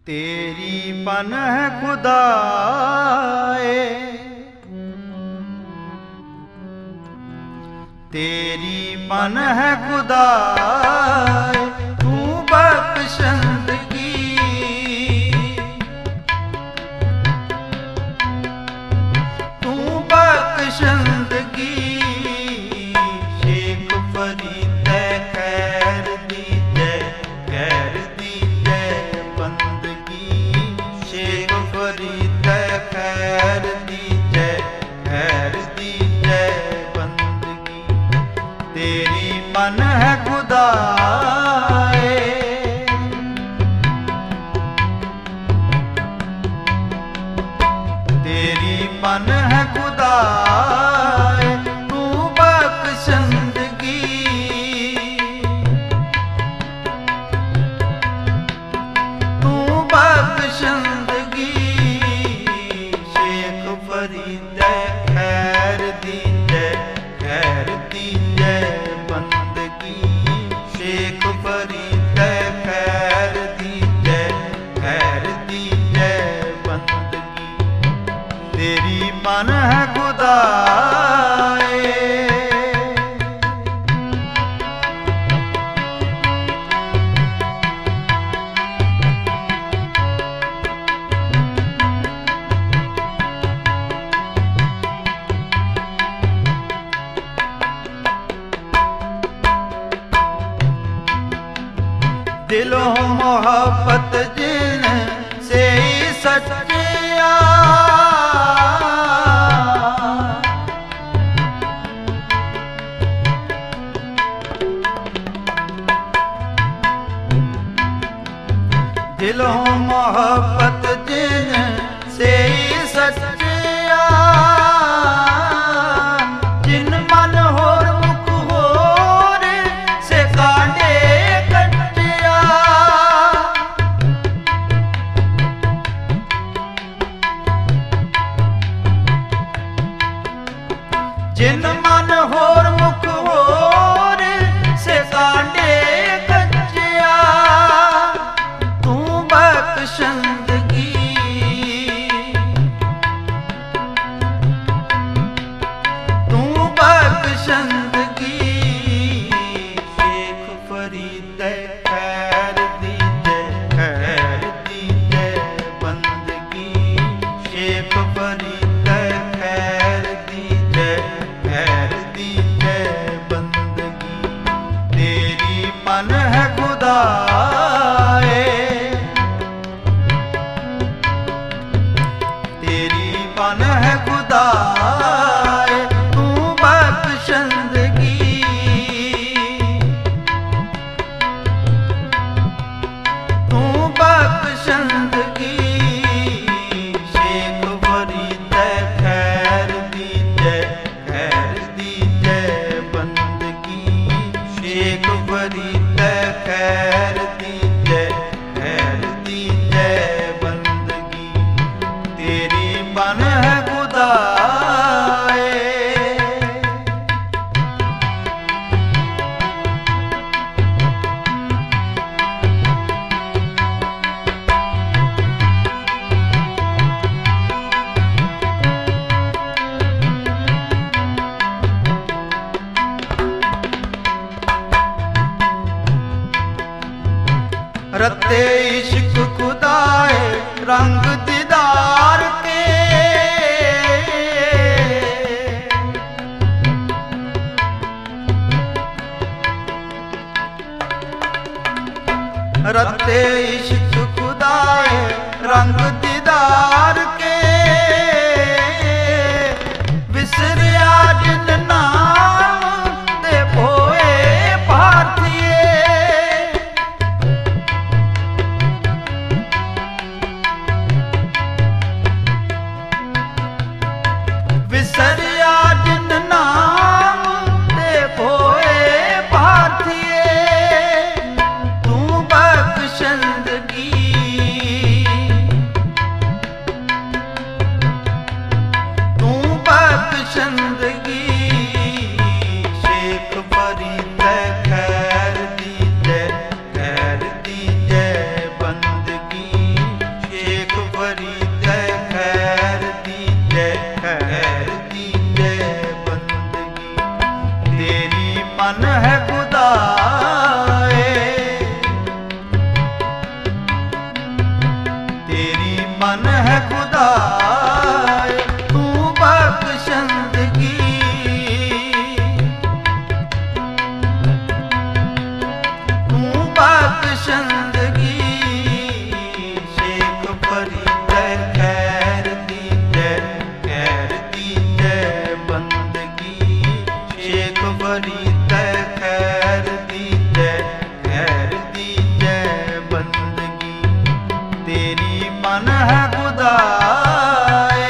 तेरी पनाह खुदाए, तेरी पनाह खुदाए, तू बख्शंदगी, तू बख्शंदगी। शेख फरीद खैर दीजे, खैर दीजे बंदगी। शेख फरीद खैर दीजे, खैर दीजे बंदगी। तेरी पनाह खुदाए, तेरी पनाह खुदाए, तू बख्शंदगी, तू बख्शंदगी। शेख फरीद खैर दीजे, खैर दीजे बंदगी। शेख फरीद खैर दीजे, खैर दीजे बंदगी। तेरी पनाह खुदाए, दिलों मोहब्बत जिन से ही सच्चिया, दिलों मोहब्बत जिन से ही सच्चिया। जिन मन होर मुख होर से कांडे कटिया, जिन मन होर मुख होर से कांडे कटिया। तू बख्शंदगी, तू बख्शंदगी। शेख फरीद खैर दीजे, खैर दीजे बंदगी। शेख फरीद खैर दीजे, खैर दीजे बंदगी। तेरी पनाह खुदाए, तेरी पनाह खुदाए, तू बख्शंदगी, तू बख्शंदगी। शेख फरीद खैर दीजे, खैर दीजे बंदगी। शेख फरीद खैर दीजे, खैर दीजे बंदगी। तेरी पनाह खुदाए, रत्ते इश्क खुदाए रंग दीदार के। रत्ते इश्क खुदाए रंग दीदार के। विसरिया जिन नाम ते भोए भारतीय। विसरिया जिन नाम ते भोए भारतीय। तू बख्शंदगी, मन है खुदाए, तेरी मन है खुदाए, तू बख्शंदगी, तू बख्शंदगी। शेख फरीद खैर दी जय बंदगी, शेख फरीद खैर दी जय बंदगी, तेरी मन है खुदाए।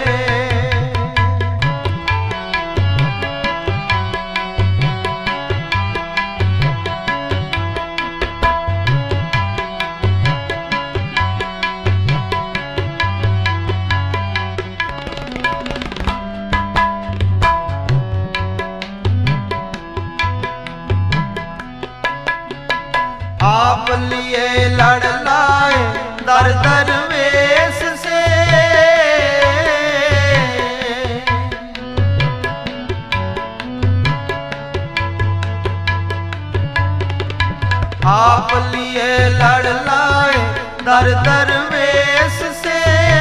आप लिए लड़ लाए दर दरवेश से, आप लिए लड़ लाए दर दरवेश से,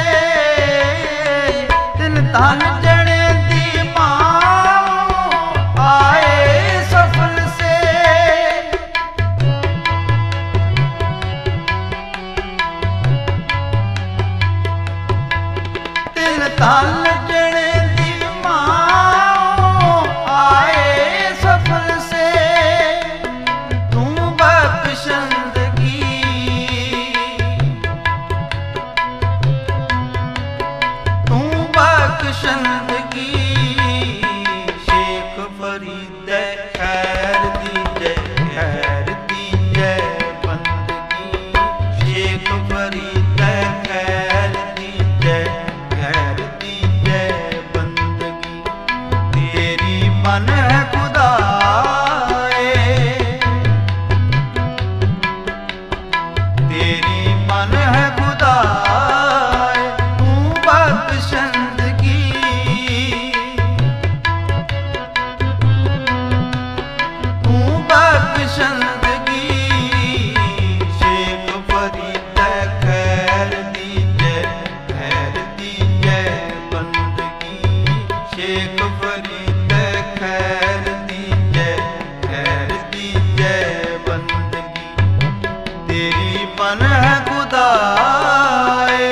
तिन धन जने दी मां आए सफल से, धन जने दी मां आए सफल से, तू बख्शंदगी, तू बख्शंदगी। शेख फरीद खैर दी जय बंदगी, शेख फरीद खैर दी जय बंदगी, तेरी मन है खुदाए, तेरी मन है खुदाए, तू बख्शंदगी, तू बख्शंदगी। शेख फरीद खैर दी जय बंदगी, शेख फरीद खैर दी जय बंदगी, तेरी मन है खुदाए।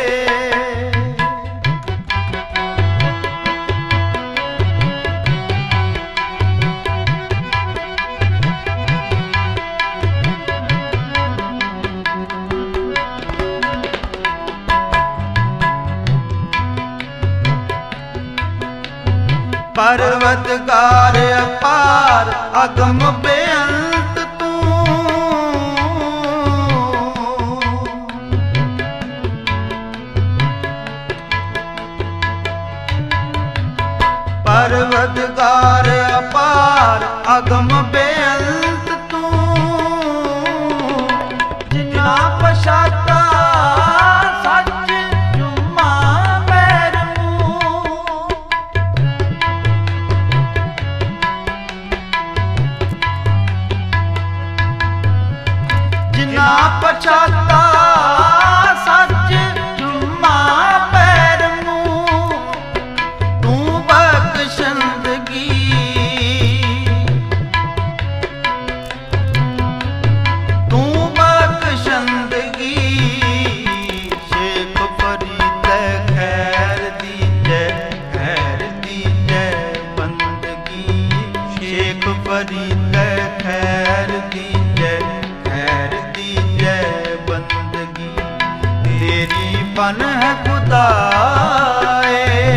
पर्वतगार अपार अगम बेअंत तू, पर्वतगार अपार अगम बेअंत तू, जिना पशाता सच जुम्मा पैरू, जिना पछाता सच जुम्मा पैरू, तू बख्शंदगी, तू बख्शंदगी। शेख फरीद खैर दी जय बंदगी, शेख फरीद खैर दी जय बंदगी, तेरी मन है खुदाए,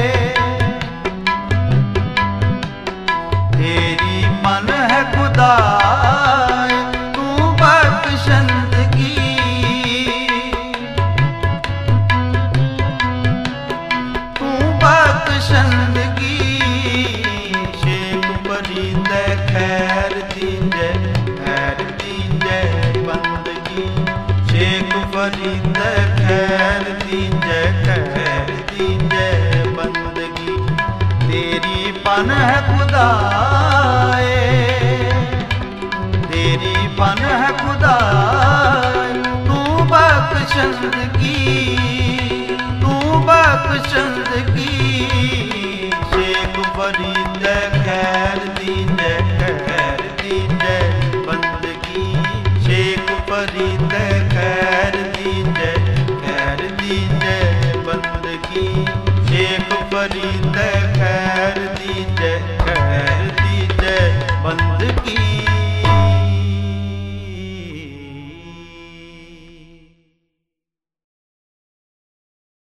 तेरी मन है खुदाए, तू बख्शंदगी, तू बख्शंदगी। शेख फरीद खैर दी जय बंदगी, शेख फरीद खैर दी जय बंदगी, तेरी पन है खुदाए। बख्शंद की, तू बख्शंद की। शेख फरीद खैर दीजे, खैर दीजे बंदगी। शेख फरीद खैर दीजे, खैर दीजे बंदगी। शेख फरीद खैर दीजे, खैर दीजे बंदगी।